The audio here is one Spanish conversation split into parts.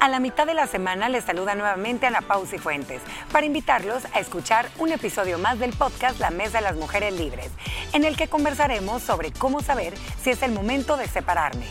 A la mitad de la semana les saluda nuevamente Ana Pau Cifuentes para invitarlos a escuchar un episodio más del podcast La Mesa de las Mujeres Libres, en el que conversaremos sobre cómo saber si es el momento de separarme.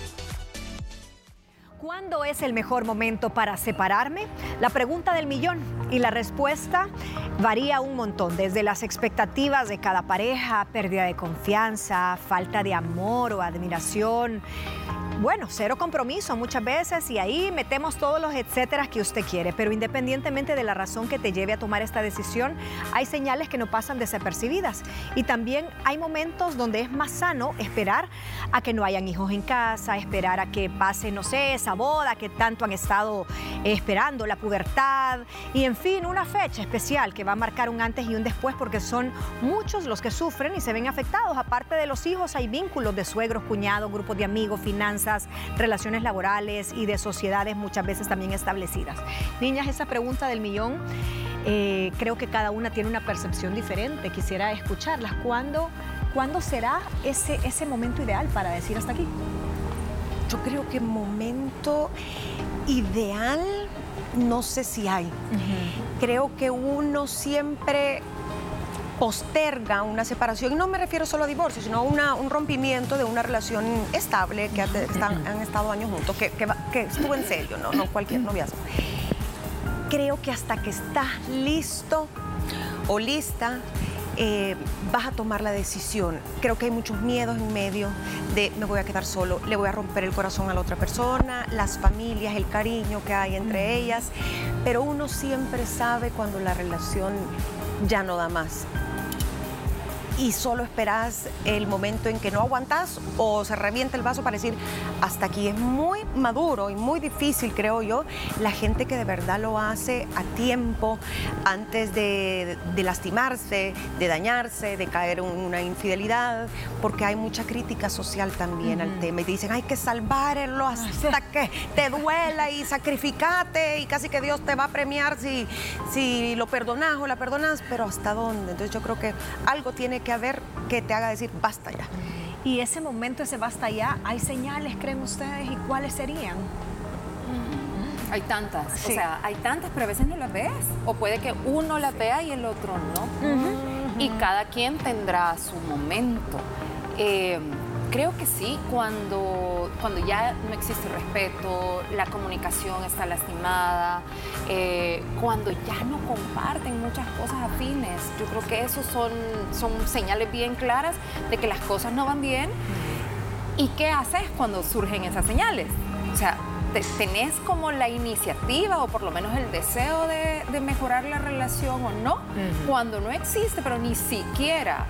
¿Cuándo es el mejor momento para separarme? La pregunta del millón, y la respuesta varía un montón, desde las expectativas de cada pareja, pérdida de confianza, falta de amor o admiración. Bueno, cero compromiso muchas veces, y ahí metemos todos los etcéteras que usted quiere, pero independientemente de la razón que te lleve a tomar esta decisión, hay señales que no pasan desapercibidas, y también hay momentos donde es más sano esperar a que no hayan hijos en casa, esperar a que pase, no sé, esa boda que tanto han estado esperando, la pubertad, y en fin, una fecha especial que va a marcar un antes y un después, porque son muchos los que sufren y se ven afectados. Aparte de los hijos, hay vínculos de suegros, cuñados, grupos de amigos, finanzas, relaciones laborales y de sociedades muchas veces también establecidas. Niñas, esa pregunta del millón, creo que cada una tiene una percepción diferente. Quisiera escucharlas. ¿Cuándo será ese momento ideal para decir hasta aquí? Yo creo que momento ideal no sé si hay. Creo que uno siempre posterga una separación, y no me refiero solo a divorcio, sino a un rompimiento de una relación estable que han estado años juntos, que estuvo en serio, no cualquier noviazgo. Creo que hasta que estás listo o lista, vas a tomar la decisión. Creo que hay muchos miedos en medio de me voy a quedar solo, le voy a romper el corazón a la otra persona, las familias, el cariño que hay entre ellas, pero uno siempre sabe cuando la relación ya no da más. Y solo esperas el momento en que no aguantas o se revienta el vaso para decir hasta aquí. Es muy maduro y muy difícil, creo yo, la gente que de verdad lo hace a tiempo, antes de lastimarse, de dañarse, de caer en una infidelidad, porque hay mucha crítica social también al tema, y te dicen hay que salvarlo hasta que te duela y sacrificate, y casi que Dios te va a premiar si lo perdonas o la perdonas, pero ¿hasta dónde? Entonces yo creo que algo tiene que haber que te haga decir basta ya. Y ese momento, ese basta ya, ¿hay señales, creen ustedes? ¿Y cuáles serían? Hay tantas, sí. O sea, hay tantas, pero a veces no las ves. O puede que uno las vea y el otro no. Y cada quien tendrá su momento. Creo que sí, cuando ya no existe respeto, la comunicación está lastimada, cuando ya no comparten muchas cosas afines. Yo creo que esos son señales bien claras de que las cosas no van bien. ¿Y qué haces cuando surgen esas señales? O sea, ¿tenés como la iniciativa o por lo menos el deseo de mejorar la relación o no? Cuando no existe, pero ni siquiera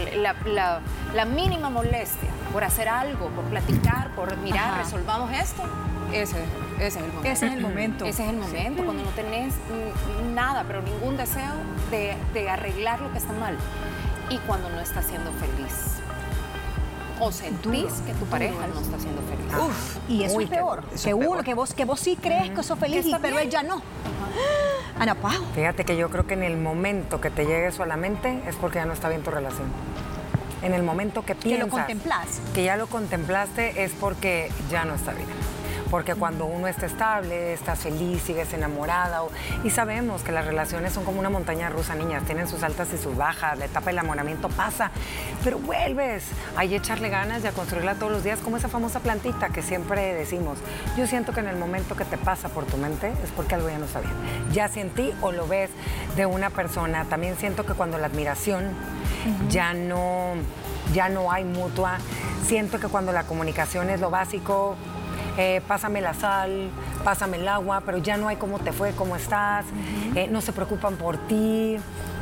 la mínima molestia por hacer algo, por platicar, por mirar, resolvamos esto, ese es el momento. Ese es el momento. Ese es el momento, cuando no tenés nada, pero ningún deseo de arreglar lo que está mal. Y cuando no estás siendo feliz. O sentís que tu pareja no está siendo feliz. Y eso es peor. Que vos sí crees que sos feliz, pero él ya no. Ana Pau. Fíjate que yo creo que en el momento que te llegue eso a la mente es porque ya no está bien tu relación. En el momento que piensas que lo contemplás, que ya lo contemplaste, es porque ya no está bien. Porque cuando uno está estable, estás feliz, sigues enamorada. Y sabemos que las relaciones son como una montaña rusa, niñas. Tienen sus altas y sus bajas. La etapa del enamoramiento pasa, pero vuelves a echarle ganas y a construirla todos los días, como esa famosa plantita que siempre decimos. Yo siento que en el momento que te pasa por tu mente es porque algo ya no está bien. Ya sentí o lo ves de una persona. También siento que cuando la admiración ya no hay mutua. Siento que cuando la comunicación es lo básico, pásame la sal, pásame el agua, pero ya no hay cómo te fue, cómo estás, no se preocupan por ti,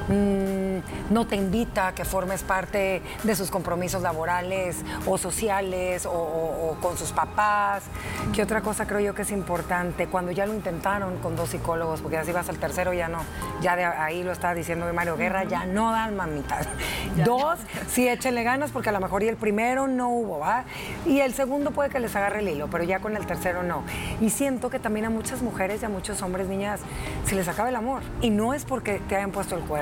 no te invita a que formes parte de sus compromisos laborales o sociales o con sus papás. ¿Qué otra cosa creo yo que es importante? Cuando ya lo intentaron con 2 psicólogos, porque así vas al tercero, ya no, ya de ahí lo estaba diciendo Mario Guerra, ya no dan mamitas. 2, sí échenle ganas, porque a lo mejor y el primero no hubo, ¿va? Y el segundo puede que les agarre el hilo, pero ya con el tercero no. Y siento que también a muchas mujeres y a muchos hombres, niñas, se les acaba el amor. Y no es porque te hayan puesto el cuerno,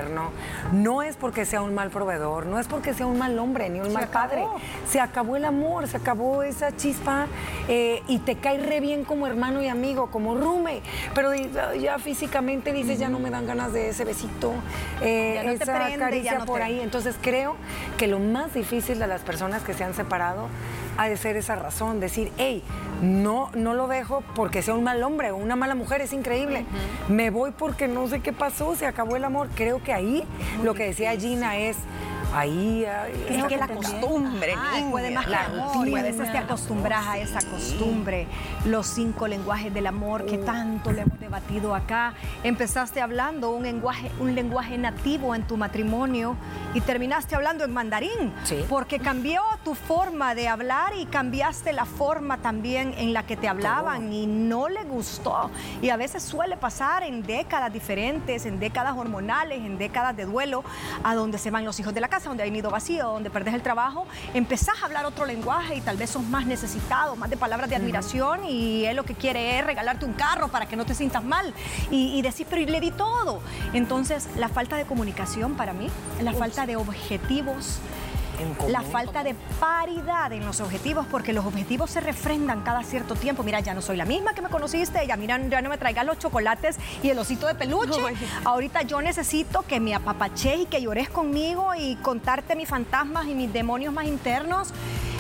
yerno, no es porque sea un mal proveedor, no es porque sea un mal hombre ni un mal padre. Se acabó el amor, se acabó esa chispa y te cae re bien como hermano y amigo, como roommate, pero ya físicamente dices, ya no me dan ganas de ese besito, Ya no te esa prende, caricia ya no por te... ahí. Entonces creo que lo más difícil de las personas que se han separado ha de ser esa razón, decir, hey, no lo dejo porque sea un mal hombre o una mala mujer, es increíble. Me voy porque no sé qué pasó, se acabó el amor. Creo que ahí lo que decía Gina es, ahí Es que la costumbre, niña, puede más que la amor, rutina. y a veces te acostumbras a esa costumbre. Los 5 lenguajes del amor que tanto le hemos debatido acá. Empezaste hablando un lenguaje nativo en tu matrimonio y terminaste hablando en mandarín, Sí. porque cambió tu forma de hablar y cambiaste la forma también en la que te hablaban y no le gustó. Y a veces suele pasar en décadas diferentes, en décadas hormonales, en décadas de duelo, a donde se van los hijos de la casa, donde hay nido vacío, donde perdés el trabajo, empezás a hablar otro lenguaje y tal vez sos más necesitado, más de palabras de admiración, y él lo que quiere es regalarte un carro para que no te sientas mal y decís, pero le di todo. Entonces, la falta de comunicación para mí, la falta de objetivos, en común. la falta de paridad en los objetivos, porque los objetivos se refrendan cada cierto tiempo. Mira, ya no soy la misma que me conociste, ya no me traigas los chocolates y el osito de peluche. Ahorita yo necesito que me apapaches y que llores conmigo y contarte mis fantasmas y mis demonios más internos.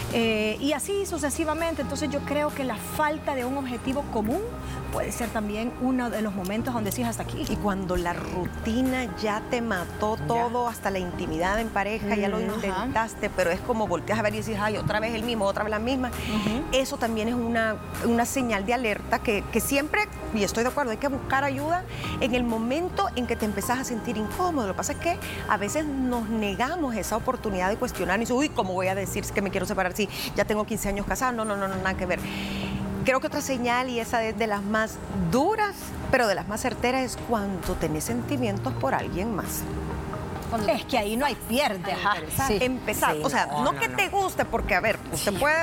Y así sucesivamente. Entonces yo creo que la falta de un objetivo común puede ser también uno de los momentos donde decís hasta aquí. Y cuando la rutina ya te mató todo, hasta la intimidad en pareja, ya lo intentaste, pero es como volteas a ver y dices, ay, otra vez el mismo, otra vez la misma. Eso también es una señal de alerta que siempre, y estoy de acuerdo, hay que buscar ayuda en el momento en que te empezás a sentir incómodo. Lo que pasa es que a veces nos negamos esa oportunidad de cuestionar y decir, uy, ¿cómo voy a decir que me quiero separar si ya tengo 15 años casada? No, nada que ver. Creo que otra señal, y esa es de las más duras, pero de las más certeras, es cuando tenés sentimientos por alguien más. Es que ahí no hay pierde. Empezar, Sí, o sea, no que te guste, porque a ver, usted puede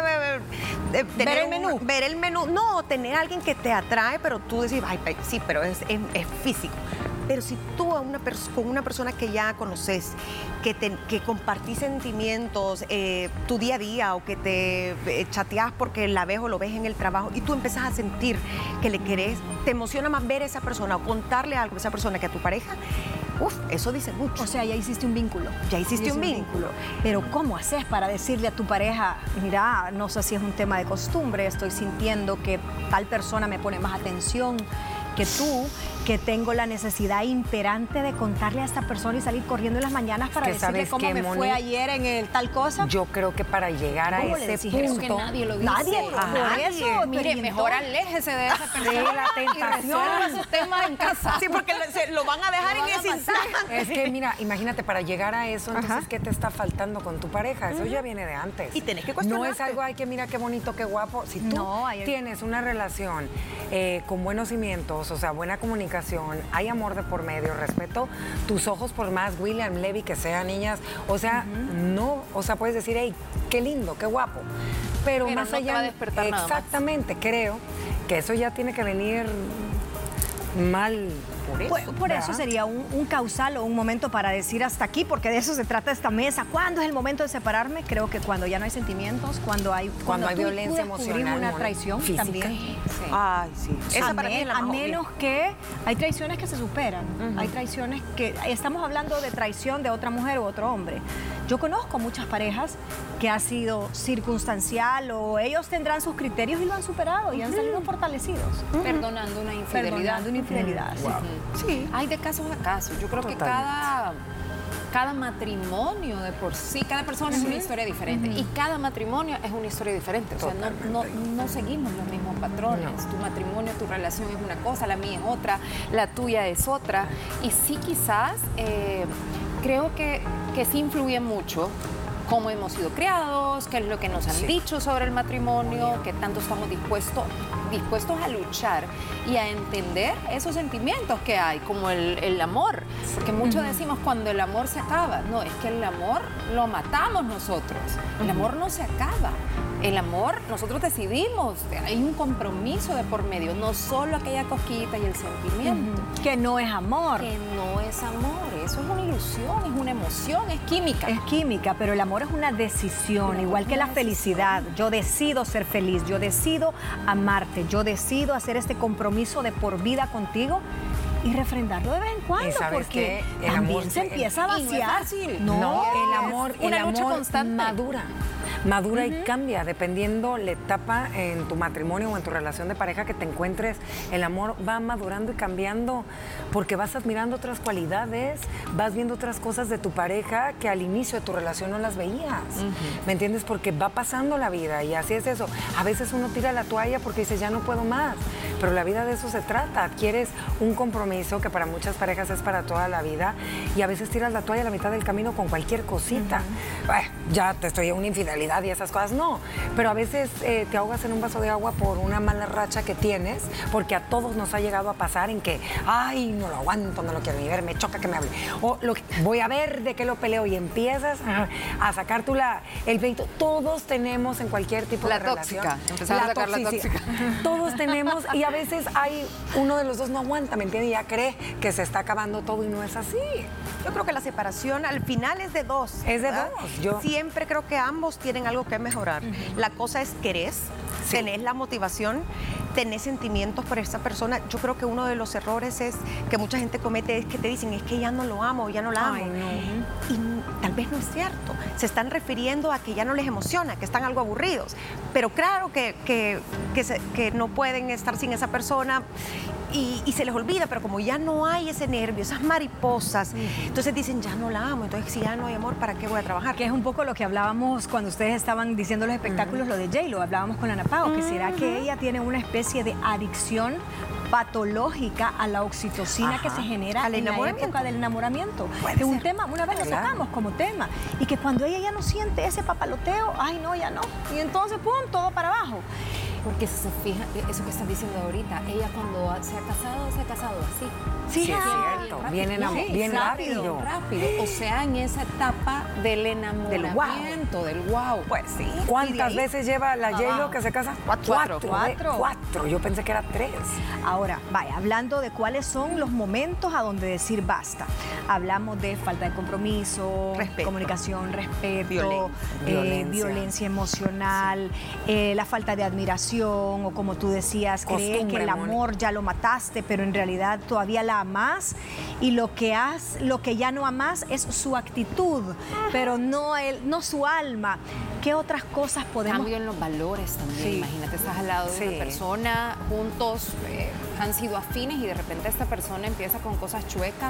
Ver el menú. ver el menú, no, tener a alguien que te atrae, pero tú decís, ay, sí, pero es físico. Pero si tú con una persona que ya conoces, que compartís sentimientos, tu día a día, o que te chateás porque la ves o lo ves en el trabajo, y tú empezás a sentir que le querés, te emociona más ver a esa persona o contarle algo a esa persona que a tu pareja, eso dice mucho. O sea, ya hiciste un vínculo. Ya hiciste un vínculo. Pero ¿cómo haces para decirle a tu pareja, mira, no sé si es un tema de costumbre, estoy sintiendo que tal persona me pone más atención que tú, que tengo la necesidad imperante de contarle a esta persona y salir corriendo en las mañanas para decirle cómo me fue ayer en el tal cosa? Yo creo que para llegar a ese punto... que nadie lo dice. Nadie, por eso. Mire, mejor aléjese de esa persona. Sí, la tentación. Y resuelva su tema en casa. Sí, porque lo van a dejar en ese instante. Es que, mira, imagínate, para llegar a eso, entonces, ¿qué te está faltando con tu pareja? Eso ya viene de antes. Y tenés que No cuestionarte. es algo, ay, que mira qué bonito, qué guapo. Si tú tienes una relación con buenos cimientos, o sea, buena comunicación, hay amor de por medio, respeto tus ojos por más William Levy que sea, niñas, o sea, no, o sea, puedes decir, hey, qué lindo, qué guapo. Pero más no allá, te va a despertar nada más. exactamente, creo que eso ya tiene que venir mal. Por eso sería un causal o un momento para decir hasta aquí, porque de eso se trata esta mesa. ¿Cuándo es el momento de separarme? Creo que cuando ya no hay sentimientos, cuando hay violencia emocional, una traición física. también. Sí. Ay, sí. Esa para mí es la A más obvia. menos que hay traiciones que se superan. Hay traiciones que... Estamos hablando de traición de otra mujer u otro hombre. Yo conozco muchas parejas que ha sido circunstancial, o ellos tendrán sus criterios y lo han superado y han salido fortalecidos. Perdonando una infidelidad. Perdonando una infidelidad. sí. Sí. Hay de casos a casos. Yo creo que cada matrimonio de por sí, cada persona es una historia diferente. Y cada matrimonio es una historia diferente. O sea, no seguimos los mismos patrones. Tu matrimonio, tu relación es una cosa, la mía es otra, la tuya es otra. Y sí, quizás creo que sí influye mucho cómo hemos sido criados, qué es lo que nos han dicho sobre el matrimonio, qué tanto estamos dispuestos a luchar y a entender esos sentimientos que hay, como el amor. Porque muchos decimos cuando el amor se acaba. No, es que el amor lo matamos nosotros. El amor no se acaba. El amor, nosotros decidimos, hay un compromiso de por medio, no solo aquella cosquillita y el sentimiento. Que no es amor. Que no es amor, eso es una ilusión, es una emoción, es química. Es química, pero el amor es una decisión, igual que la felicidad. Yo decido ser feliz, yo decido amarte, yo decido hacer este compromiso de por vida contigo y refrendarlo de vez en cuando, porque el también amor se empieza a vaciar. No, el amor constante. madura y cambia dependiendo la etapa en tu matrimonio o en tu relación de pareja que te encuentres. El amor va madurando y cambiando porque vas admirando otras cualidades, vas viendo otras cosas de tu pareja que al inicio de tu relación no las veías. ¿Me entiendes? Porque va pasando la vida y así es eso. A veces uno tira la toalla porque dice, ya no puedo más, pero la vida de eso se trata. Adquieres un compromiso que para muchas parejas es para toda la vida y a veces tiras la toalla a la mitad del camino con cualquier cosita. Ya te estoy en una infidelidad y esas cosas, no. Pero a veces te ahogas en un vaso de agua por una mala racha que tienes, porque a todos nos ha llegado a pasar en que, ay, no lo aguanto, no lo quiero ni ver, me choca que me hable. O voy a ver de qué lo peleo y empiezas a sacar tú el pleito. Todos tenemos en cualquier tipo de relación. Empezar a sacar la tóxica. Todos tenemos y a veces hay uno de los dos no aguanta, ¿me entiendes? Y ya cree que se está acabando todo y no es así. Yo creo que la separación al final es de dos. Es de ¿verdad? dos. Yo siempre creo que ambos tienen algo que mejorar. La cosa es querés, tenés la motivación, tenés sentimientos por esa persona. Yo creo que uno de los errores es que mucha gente comete es que te dicen, es que ya no lo amo, ya no la amo. Ay, no. Y tal vez no es cierto. Se están refiriendo a que ya no les emociona, que están algo aburridos. Pero claro que no pueden estar sin esa persona y se les olvida, pero como ya no hay ese nervio, esas mariposas, entonces dicen, ya no la amo. Entonces, si ya no hay amor, ¿para qué voy a trabajar? Que es un poco lo que hablábamos cuando ustedes estaban diciendo los espectáculos, lo de J-Lo, hablábamos con Ana Pao, que será que ella tiene una especie de adicción patológica a la oxitocina que se genera en la época del enamoramiento. Que un tema, una vez lo sacamos como tema, y que cuando ella ya no siente ese papaloteo, ay no, ya no, y entonces pum, todo para abajo. Porque si se fija, eso que estás diciendo ahorita, ella cuando se ha casado así. Sí, es cierto. Bien rápido. O sea, en esa etapa del enamoramiento, del wow. Pues sí. ¿Cuántas veces lleva la J-Lo que se casa? Cuatro. Yo pensé que era 3. Ahora, vaya, hablando de cuáles son los momentos a donde decir basta. Hablamos de falta de compromiso, comunicación, respeto, violencia emocional, la falta de admiración, o como tú decías, crees que el amor ya lo mataste, pero en realidad todavía la amás, y lo que ya no amás es su actitud, pero no su alma. ¿Qué otras cosas podemos...? Cambio en los valores también. Imagínate, estás al lado de una persona, juntos han sido afines y de repente esta persona empieza con cosas chuecas.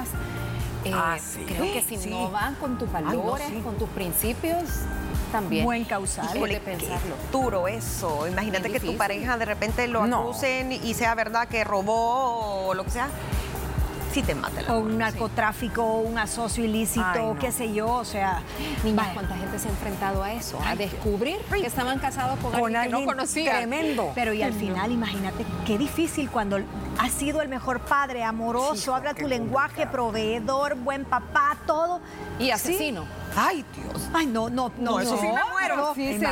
Creo que si no van con tus valores, con tus principios, también. Buen causal. Híjole, pensarlo. Duro eso. Imagínate que tu pareja de repente lo acusen y sea verdad que robó o lo que sea. Sí te mata. O un narcotráfico, un asocio ilícito, qué sé yo, o sea... Niñas, ¿cuánta gente se ha enfrentado a eso? A descubrir que estaban casados con alguien que no conocían. Tremendo. Pero y al final, imagínate, qué difícil cuando has sido el mejor padre, amoroso, habla tu lenguaje, proveedor, buen papá, todo. Y asesino. Ay, Dios. Ay, no, eso sí me muero. Sí se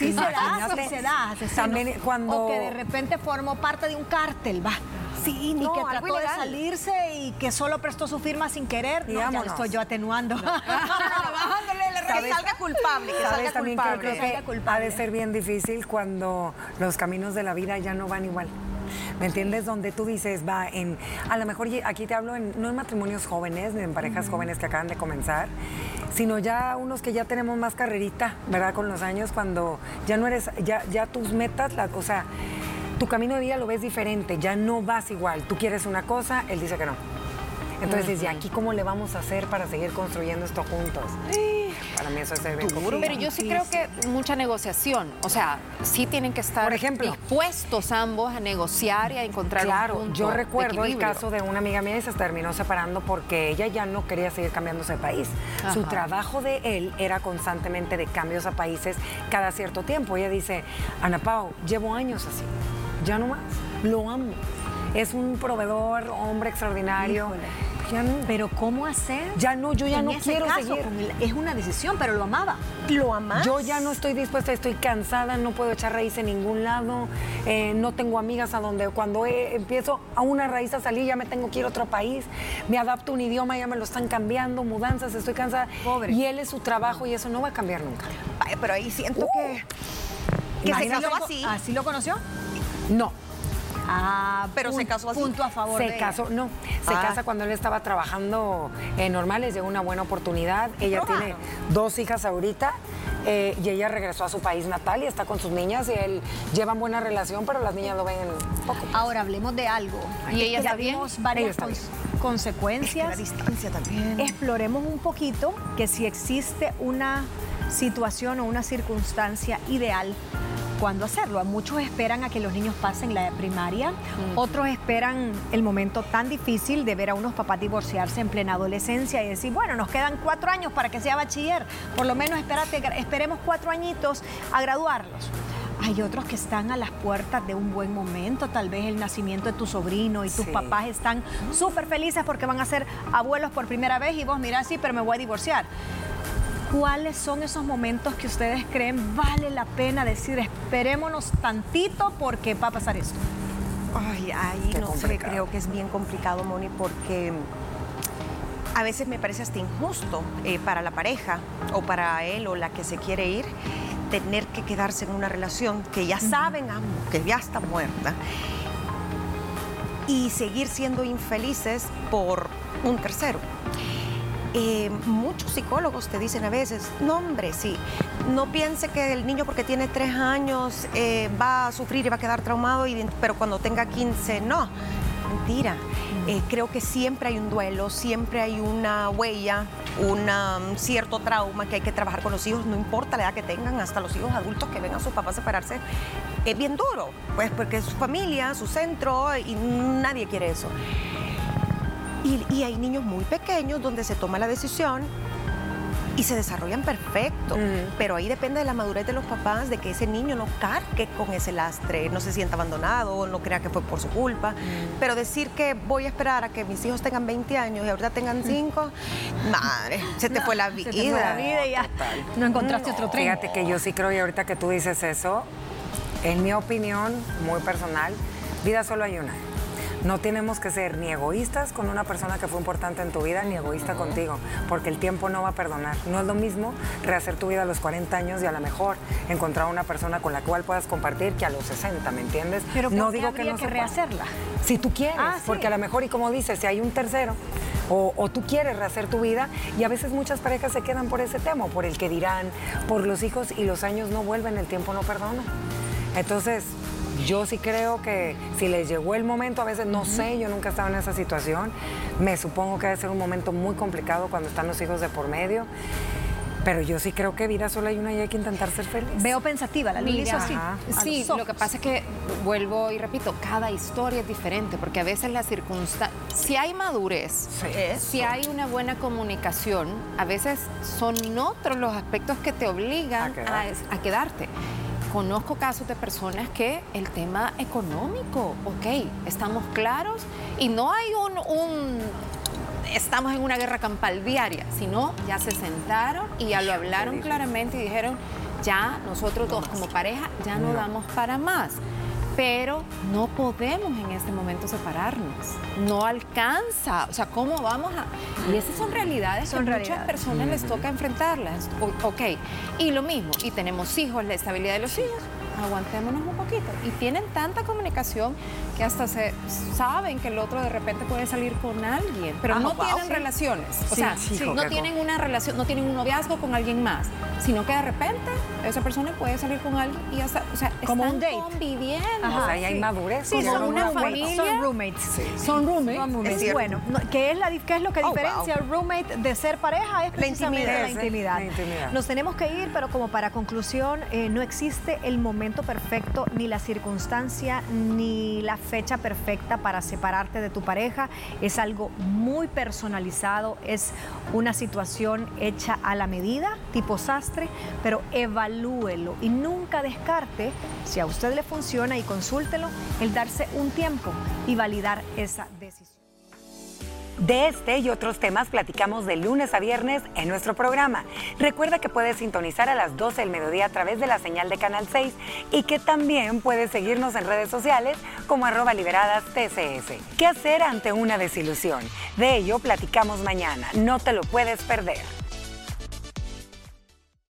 da. También cuando... O que de repente formó parte de un cártel, Sí, ni que trató de salirse y que solo prestó su firma sin querer. No, ya lo estoy yo atenuando. Bajándole que salga culpable, que salga también culpable. Creo que ha de ser bien difícil cuando los caminos de la vida ya no van igual. ¿Me entiendes? Donde tú dices, a lo mejor aquí te hablo no en matrimonios jóvenes, ni en parejas jóvenes que acaban de comenzar, sino ya unos que ya tenemos más carrerita, ¿verdad? Con los años, cuando ya no eres, ya tus metas, o sea, tu camino de vida lo ves diferente, ya no vas igual. Tú quieres una cosa, él dice que no. Entonces, ¿y aquí cómo le vamos a hacer para seguir construyendo esto juntos? Para mí eso es bien duro. Pero yo sí creo que mucha negociación. O sea, sí tienen que estar dispuestos ambos a negociar y a encontrar un punto yo recuerdo de el caso de una amiga mía y se terminó separando porque ella ya no quería seguir cambiándose de país. Su trabajo de él era constantemente de cambios a países cada cierto tiempo. Ella dice, Ana Pao, llevo años así, ya no más, lo amo. Es un proveedor, hombre extraordinario. ya no. Pero ¿cómo hacer? Ya no, yo ya en no ese quiero caso, seguir. Es una decisión, pero lo amaba. ¿Lo amás? Yo ya no estoy dispuesta, estoy cansada, no puedo echar raíz en ningún lado, no tengo amigas a donde cuando empiezo a una raíz a salir ya me tengo que ir a otro país, me adapto a un idioma, ya me lo están cambiando, mudanzas, estoy cansada. Pobre. Y él es su trabajo y eso no va a cambiar nunca. Ay, pero ahí siento que se Imagínate. casó así. ¿Así lo conoció? No. Pero se casó así. Punto a favor de Se ella. casó, no, se casa cuando él estaba trabajando normal, les llegó una buena oportunidad. Ella tiene 2 hijas ahorita y ella regresó a su país natal y está con sus niñas y él llevan buena relación, pero las niñas lo ven poco. Ahora hablemos de algo. ¿Y ella ya está bien? vimos varias Ella está bien. consecuencias. La distancia también. Exploremos un poquito que si existe una situación o una circunstancia ideal, ¿cuándo hacerlo? Muchos esperan a que los niños pasen la primaria, otros esperan el momento tan difícil de ver a unos papás divorciarse en plena adolescencia y decir, bueno, nos quedan 4 años para que sea bachiller, por lo menos esperemos 4 añitos a graduarlos. Hay otros que están a las puertas de un buen momento, tal vez el nacimiento de tu sobrino y tus Sí. papás están súper felices porque van a ser abuelos por primera vez y vos mirás, sí, pero me voy a divorciar. ¿Cuáles son esos momentos que ustedes creen vale la pena decir, esperémonos tantito porque va a pasar esto? Ay, ahí Qué no sé, complicado. creo que es bien complicado, Moni, porque a veces me parece hasta injusto para la pareja o para él o la que se quiere ir tener que quedarse en una relación que ya saben ambos, que ya está muerta y seguir siendo infelices por un tercero. Muchos psicólogos te dicen a veces, no hombre, sí, no piense que el niño porque tiene 3 años va a sufrir y va a quedar traumado, pero cuando tenga 15, no, mentira. Creo que siempre hay un duelo, siempre hay una huella, un cierto trauma que hay que trabajar con los hijos, no importa la edad que tengan, hasta los hijos adultos que ven a sus papás separarse, es bien duro, pues porque es su familia, su centro y nadie quiere eso. Y hay niños muy pequeños donde se toma la decisión y se desarrollan perfecto, pero ahí depende de la madurez de los papás, de que ese niño no cargue con ese lastre, no se sienta abandonado, no crea que fue por su culpa, pero decir que voy a esperar a que mis hijos tengan 20 años y ahorita tengan 5, madre, se te fue la vida. Se te fue la vida y ya no encontraste otro tren. Fíjate que yo sí creo, y ahorita que tú dices eso, en mi opinión, muy personal, vida solo hay una. No tenemos que ser ni egoístas con una persona que fue importante en tu vida, ni egoísta contigo, porque el tiempo no va a perdonar. No es lo mismo rehacer tu vida a los 40 años y a lo mejor encontrar una persona con la cual puedas compartir que a los 60, ¿me entiendes? Pero no ¿por qué digo que habría no que se pueda. rehacerla? Si tú quieres, Sí. porque a lo mejor, y como dices, si hay un tercero, o tú quieres rehacer tu vida, y a veces muchas parejas se quedan por ese tema, por el que dirán, por los hijos, y los años no vuelven, el tiempo no perdona. Entonces, yo sí creo que si les llegó el momento, a veces no sé, yo nunca he estado en esa situación, me supongo que debe ser un momento muy complicado cuando están los hijos de por medio, pero yo sí creo que vida solo hay una y hay que intentar ser feliz. Veo pensativa, la Lili hizo así. Ajá. a Sí, los ojos. lo que pasa es que, vuelvo y repito, cada historia es diferente, porque a veces la circunstancia, si hay madurez, si hay una buena comunicación, a veces son otros los aspectos que te obligan a quedarte. Conozco casos de personas que el tema económico, ok, estamos claros y no hay estamos en una guerra campal diaria, sino ya se sentaron y ya lo hablaron claramente y dijeron, ya nosotros dos como pareja ya no damos para más. Pero no podemos en este momento separarnos. No alcanza. O sea, ¿cómo vamos a...? Y esas son realidades que a muchas personas les toca enfrentarlas. Ok. Y lo mismo. Y tenemos hijos, la estabilidad de los hijos. Aguantémonos un poquito. Y tienen tanta comunicación que hasta se saben que el otro de repente puede salir con alguien. Pero no tienen relaciones. O sea, no tienen una relación, no tienen un noviazgo con alguien más. Sino que de repente esa persona puede salir con alguien y hasta, o sea, como están un date. Conviviendo. O sea, ahí hay madurez. Sí, como son una roommates, familia. Son roommates. Son roommates. Son roommates. Es Bueno, ¿qué es lo que diferencia wow. al roommate de ser pareja? Es precisamente la intimidad. intimidad. La intimidad. Nos tenemos que ir, pero como para conclusión, no existe el momento perfecto, ni la circunstancia, ni la fecha perfecta para separarte de tu pareja. Es algo muy personalizado, es una situación hecha a la medida, tipo sastre, pero evalúelo y nunca descarte, si a usted le funciona, y consúltelo, el darse un tiempo y validar esa decisión. De este y otros temas platicamos de lunes a viernes en nuestro programa. Recuerda que puedes sintonizar a las 12 del mediodía a través de la señal de Canal 6 y que también puedes seguirnos en redes sociales como @liberadas_tcs. ¿Qué hacer ante una desilusión? De ello platicamos mañana. No te lo puedes perder.